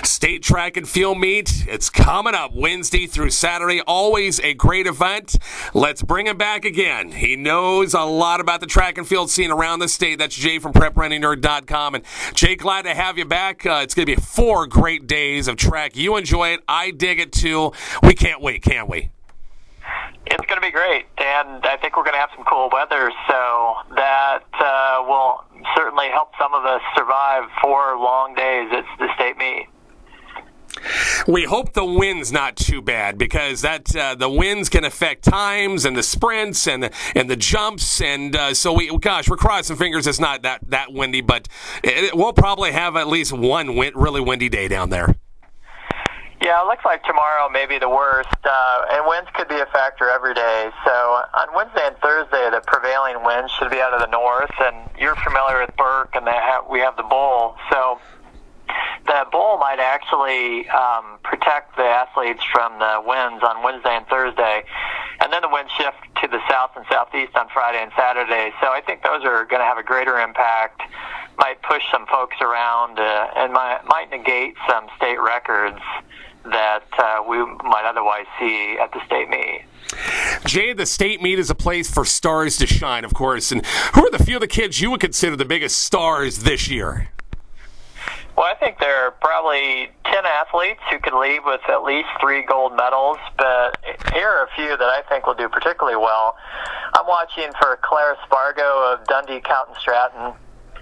State Track and Field Meet. It's coming up Wednesday through Saturday. Always a great event. Let's bring him back again. He knows a lot about the track and field scene around the state. That's Jay from PrepRunningNerd.com. And Jay, glad to have you back. It's going to be 4 great days of track. You enjoy it. I dig it too. We can't wait, can we? It's going to be great, and I think we're going to have some cool weather, so that will certainly help some of us survive 4 long days at the state meet. We hope the wind's not too bad, because that the winds can affect times and the sprints and the jumps, and so we're crossing fingers it's not that windy, but we'll probably have at least one really windy day down there. Yeah, it looks like tomorrow may be the worst, and winds could be a factor every day. So on Wednesday and Thursday, the prevailing wind should be out of the north, and you're familiar with Burke, and we have the bowl. So the bowl might actually protect the athletes from the winds on Wednesday and Thursday, and then the winds shift to the south and southeast on Friday and Saturday. So I think those are going to have a greater impact, might push some folks around, and might negate some state records that we might otherwise see at the state meet. Jay, the state meet is a place for stars to shine, of course. And who are the few of the kids you would consider the biggest stars this year? Well, I think there are probably 10 athletes who could leave with at least 3 gold medals, but here are a few that I think will do particularly well. I'm watching for Claire Spargo of Dundee County Stratton.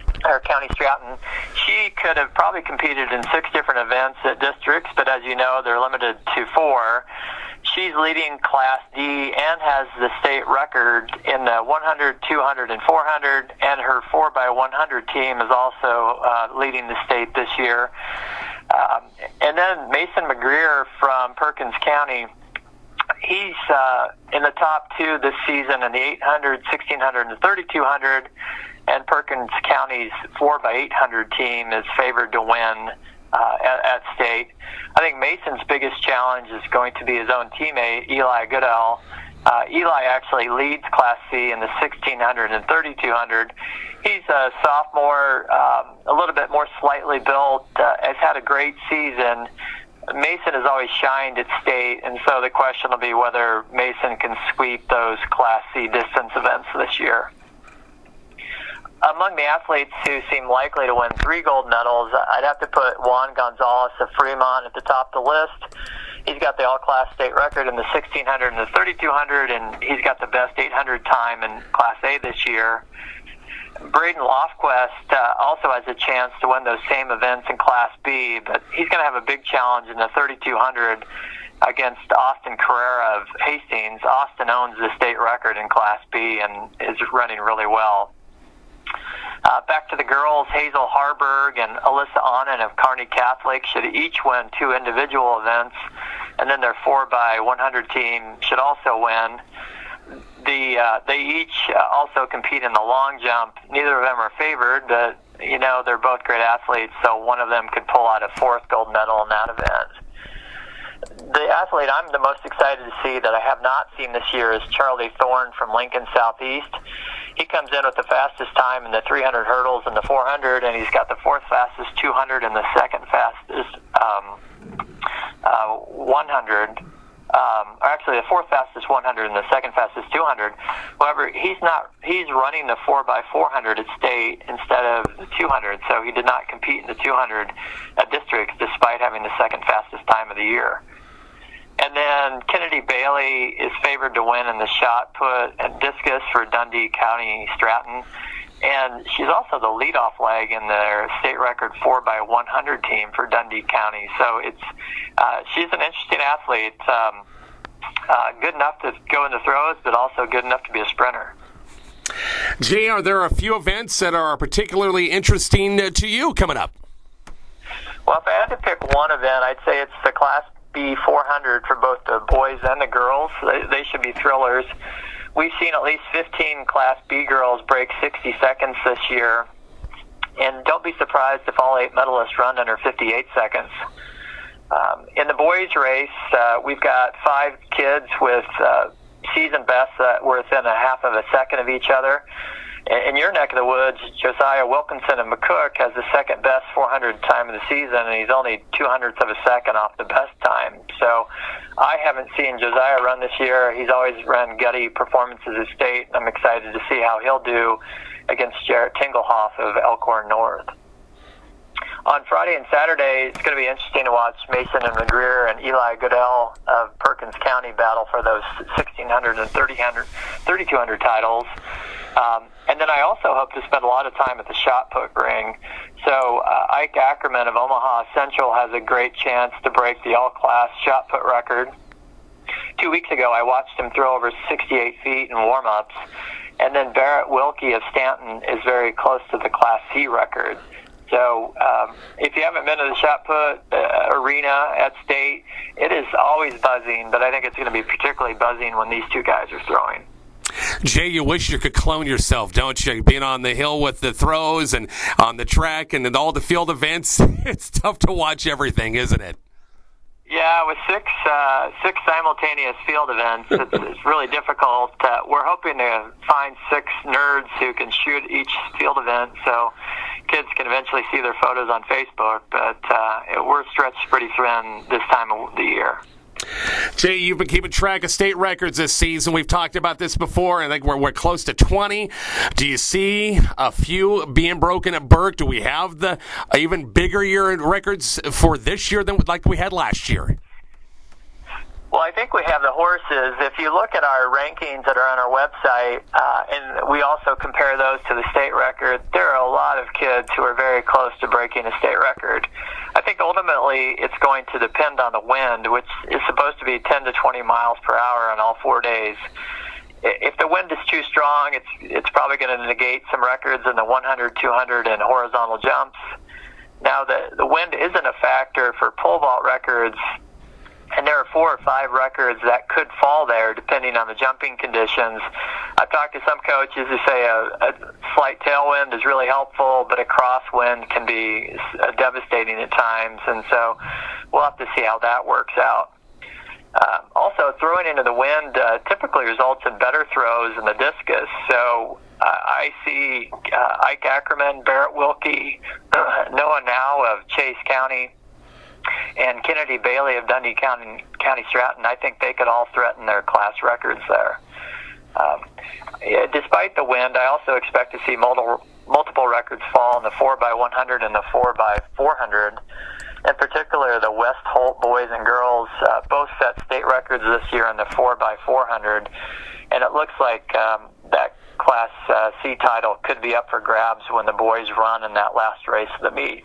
She could have probably competed in 6 different events at districts, but as you know, they're limited to 4. She's leading Class D and has the state record in the 100, 200, and 400, and her 4x100 team is also leading the state this year. And then Mason McGreer from Perkins County, he's in the top 2 this season in the 800, 1600, and 3200, and Perkins County's 4x800 team is favored to win at state. I think Mason's biggest challenge is going to be his own teammate, Eli Goodell. Eli actually leads Class C in the 1600 and 3200. He's a sophomore, a little bit more slightly built, has had a great season. Mason has always shined at state, and so the question will be whether Mason can sweep those Class C distance events this year. Among the athletes who seem likely to win 3 gold medals, I'd have to put Juan Gonzalez of Fremont at the top of the list. He's got the all-class state record in the 1600 and the 3200, and he's got the best 800 time in Class A this year. Braden Lofquist also has a chance to win those same events in Class B, but he's going to have a big challenge in the 3200 against Austin Carrera of Hastings. Austin owns the state record in Class B and is running really well. Back to the girls, Hazel Harburg and Alyssa Annan of Kearney Catholic should each win 2 individual events, and then their 4x100 team should also win. They each also compete in the long jump. Neither of them are favored, but they're both great athletes, so one of them could pull out a 4th gold medal in that event. The athlete I'm the most excited to see that I have not seen this year is Charlie Thorne from Lincoln Southeast. He comes in with the fastest time in the 300 hurdles and the 400, and he's got the 4th fastest 200 and the 2nd fastest 100. Or actually, the 4th fastest 100 and the 2nd fastest 200. However, he's running the 4x400 at state instead of the 200, so he did not compete in the 200 at districts despite having the 2nd fastest time of the year. And then Kennedy Bailey is favored to win in the shot put and discus for Dundee County Stratton. And she's also the leadoff leg in their state record 4x100 team for Dundee County. So she's an interesting athlete, good enough to go in the throws, but also good enough to be a sprinter. Jay, are there a few events that are particularly interesting to you coming up? Well, if I had to pick one event, I'd say it's the Class B 400 for both the boys and the girls. They should be thrillers. We've seen at least 15 Class B girls break 60 seconds this year, and don't be surprised if all 8 medalists run under 58 seconds. In the boys' race, we've got 5 kids with season bests that were within a half of a second of each other. In your neck of the woods, Josiah Wilkinson of McCook has the second best 400 time of the season, and he's only 0.02 of a second off the best time. So I haven't seen Josiah run this year. He's always run gutty performances at state. I'm excited to see how he'll do against Jarrett Tingelhoff of Elkhorn North. On Friday and Saturday, it's going to be interesting to watch Mason and McGreer and Eli Goodell of Perkins County battle for those 1,600 and 3,200 titles. And then I also hope to spend a lot of time at the shot put ring. So Ike Ackerman of Omaha Central has a great chance to break the all-class shot put record. 2 weeks ago, I watched him throw over 68 feet in warm-ups. And then Barrett Wilkie of Stanton is very close to the Class C record. So if you haven't been to the shot put arena at state, it is always buzzing, but I think it's going to be particularly buzzing when these two guys are throwing. Jay, you wish you could clone yourself, don't you? Being on the hill with the throws and on the track and all the field events, it's tough to watch everything, isn't it? Yeah, with six simultaneous field events, it's really difficult. We're hoping to find 6 nerds who can shoot each field event so kids can eventually see their photos on Facebook, but we're stretched pretty thin this time of the year. Jay, you've been keeping track of state records this season. We've talked about this before. I think we're close to 20. Do you see a few being broken at Burke? Do we have the even bigger year in records for this year than like we had last year? Well, I think we have the horses. If you look at our rankings that are on our website, and we also compare those to the state record, there are a lot of kids who are very close to breaking a state record. I think ultimately it's going to depend on the wind, which is supposed to be 10 to 20 miles per hour on all 4 days. If the wind is too strong, it's probably going to negate some records in the 100, 200, and horizontal jumps. Now, the wind isn't a factor for pole vault records, and there are 4 or 5 records that could fall there depending on the jumping conditions. I've talked to some coaches who say a slight tailwind is really helpful, but a crosswind can be devastating at times, and so we'll have to see how that works out. Also, throwing into the wind typically results in better throws in the discus, so I see Ike Ackerman, Barrett Wilkie, Noah Now of Chase County, and Kennedy Bailey of Dundee County Stratton. I think they could all threaten their class records there. Despite the wind, I also expect to see multiple records fall in the 4x100 and the 4x400. In particular, the West Holt boys and girls both set state records this year in the 4x400, and it looks like that Class C title could be up for grabs when the boys run in that last race of the meet.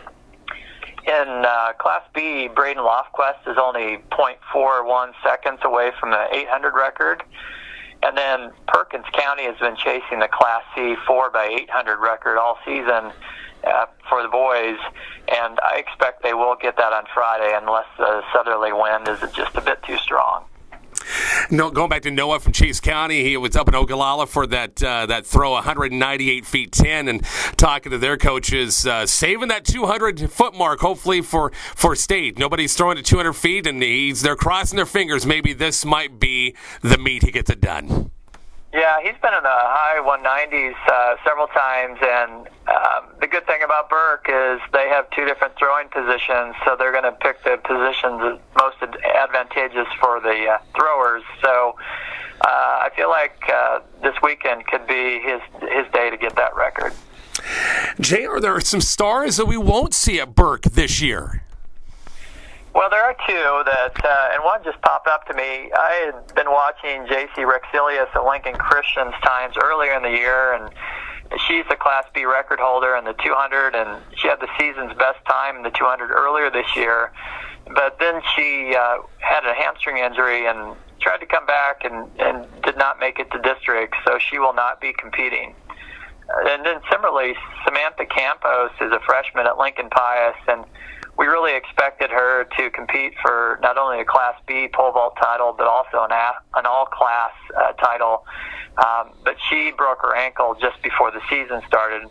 In Class B, Braden Lofquest is only 0.41 seconds away from the 800 record. And then Perkins County has been chasing the Class C 4x800 record all season for the boys. And I expect they will get that on Friday unless the southerly wind is just a bit too strong. No, going back to Noah from Chase County, he was up in Ogallala for that throw, 198 feet 10, and talking to their coaches, saving that 200-foot mark, hopefully for state. Nobody's throwing to 200 feet, and they're crossing their fingers. Maybe this might be the meet he gets it done. Yeah, he's been in the high 190s several times, and the good thing about Burke is they have 2 different throwing positions, so they're going to pick the positions most advantageous for the throwers. So I feel like this weekend could be his day to get that record. Jay, are there some stars that we won't see at Burke this year? Well, there are 2 that, and one just popped up to me. I had been watching J.C. Rexilius at Lincoln Christian's times earlier in the year, and she's the Class B record holder in the 200, and she had the season's best time in the 200 earlier this year. But then she had a hamstring injury and tried to come back and did not make it to district, so she will not be competing. And then similarly, Samantha Campos is a freshman at Lincoln Pius, and we really expected her to compete for not only a Class B pole vault title, but also an all-class title. But she broke her ankle just before the season started.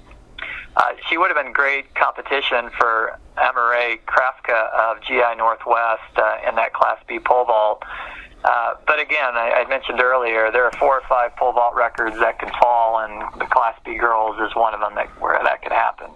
She would have been great competition for Amaray Krafka of GI Northwest in that Class B pole vault. But again, I mentioned earlier, there are 4 or 5 pole vault records that can fall, and the Class B girls is one of them where that could happen.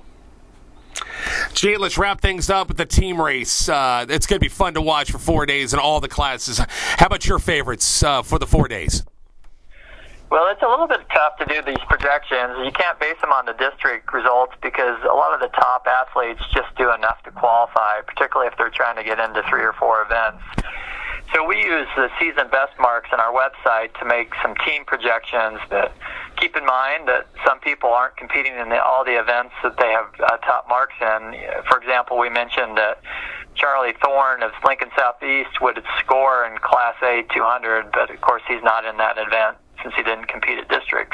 Jay, let's wrap things up with the team race. It's going to be fun to watch for 4 days in all the classes. How about your favorites for the 4 days? Well, it's a little bit tough to do these projections. You can't base them on the district results because a lot of the top athletes just do enough to qualify, particularly if they're trying to get into 3 or 4 events. So we use the season best marks on our website to make some team projections. But keep in mind that some people aren't competing in all the events that they have top marks in. For example, we mentioned that Charlie Thorne of Lincoln Southeast would score in Class A 200, but of course he's not in that event since he didn't compete at districts.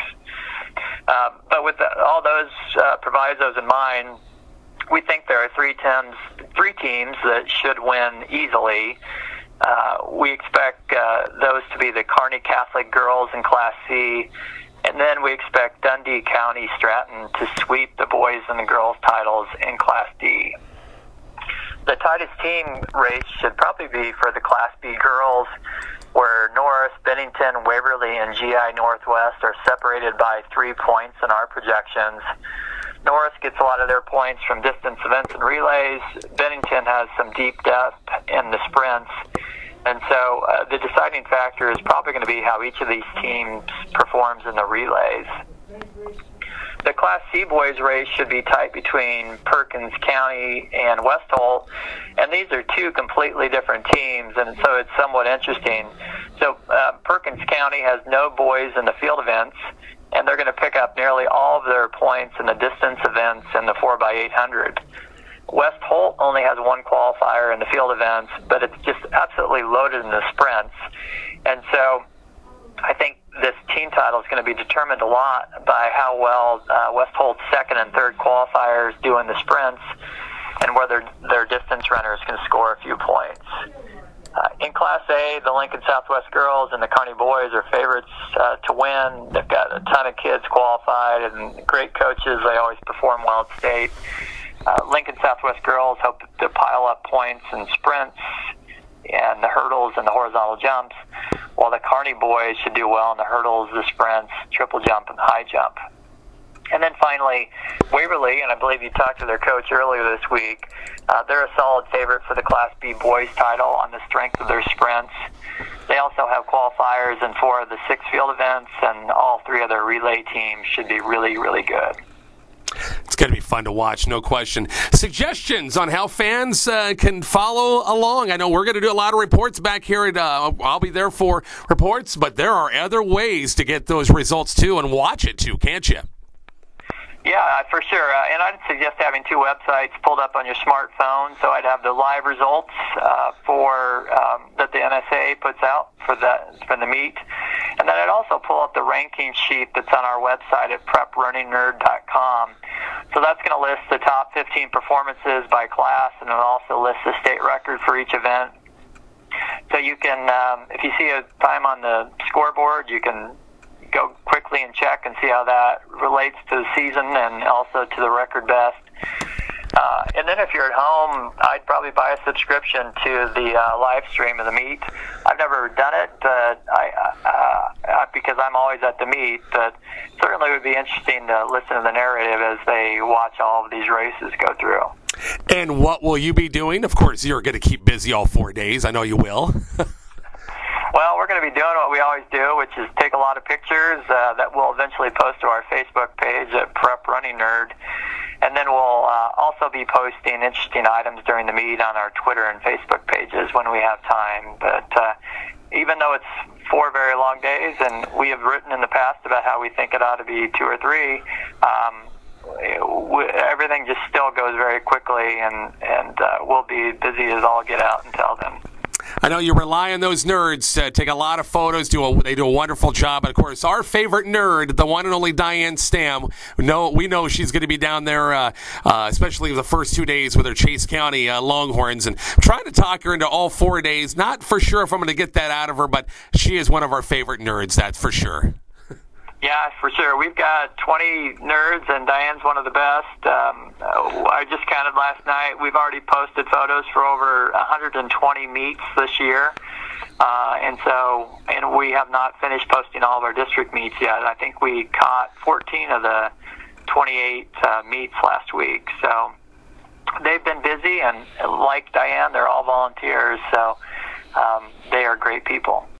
But with all those provisos in mind, we think there are 3 teams that should win easily. We expect those to be the Kearney Catholic girls in Class C, and then we expect Dundee County Stratton to sweep the boys and the girls titles in Class D. The tightest team race should probably be for the Class B girls, where Norris, Bennington, Waverly, and GI Northwest are separated by 3 points in our projections. Norris gets a lot of their points from distance events and relays. Bennington has some deep depth in the sprints. And so the deciding factor is probably going to be how each of these teams performs in the relays. The Class C boys race should be tight between Perkins County and West Holt, and these are 2 completely different teams, and so it's somewhat interesting. So Perkins County has no boys in the field events, and they're going to pick up nearly all of their points in the distance events in the 4x800. West Holt only has 1 qualifier in the field events, but it's just absolutely loaded in the sprints. And so I think this team title is going to be determined a lot by how well West Holt's 2nd and 3rd qualifiers do in the sprints and whether their distance runners can score a few points. In Class A, the Lincoln Southwest girls and the Kearney boys are favorites to win. They've got a ton of kids qualified and great coaches. They always perform well at state. Lincoln Southwest girls hope to pile up points in sprints and the hurdles and the horizontal jumps, while the Kearney boys should do well in the hurdles, the sprints, triple jump, and high jump. And then finally, Waverly, and I believe you talked to their coach earlier this week, they're a solid favorite for the Class B boys title on the strength of their sprints. They also have qualifiers in 4 of the 6 field events, and all 3 of their relay teams should be really, really good. It's going to be fun to watch, no question. Suggestions on how fans can follow along? I know we're going to do a lot of reports back here. I'll be there for reports, but there are other ways to get those results too and watch it too, can't you? Yeah, for sure. And I'd suggest having 2 websites pulled up on your smartphone. So I'd have the live results that the NSA puts out for the meet. And then I'd also pull up the ranking sheet that's on our website at prepRunningNerd.com. So that's going to list the top 15 performances by class, and it'll also list the state record for each event. So you can, if you see a time on the scoreboard, you can go quickly and check and see how that relates to the season and also to the record best. And then if you're at home, I'd probably buy a subscription to the live stream of the meet. I've never done it, but because I'm always at the meet, but certainly it would be interesting to listen to the narrative as they watch all of these races go through. And what will you be doing? Of course, you're going to keep busy all 4 days. I know you will. Well, we're going to be doing what we always do, which is take a lot of pictures that we'll eventually post to our Facebook page at Prep Running Nerd. And then we'll also be posting interesting items during the meet on our Twitter and Facebook pages when we have time. But even though it's 4 very long days, and we have written in the past about how we think it ought to be 2 or 3, everything just still goes very quickly, and we'll be busy as all get out until then. I know you rely on those nerds to take a lot of photos. They do a wonderful job. And, of course, our favorite nerd, the one and only Diane Stam, we know she's going to be down there, especially the first 2 days with her Chase County Longhorns. And I'm trying to talk her into all 4 days. Not for sure if I'm going to get that out of her, but she is one of our favorite nerds, that's for sure. Yeah, for sure. We've got 20 nerds, and Diane's one of the best. I just counted last night. We've already posted photos for over 120 meets this year. And we have not finished posting all of our district meets yet. I think we caught 14 of the 28 meets last week. So they've been busy, and like Diane, they're all volunteers. So they are great people.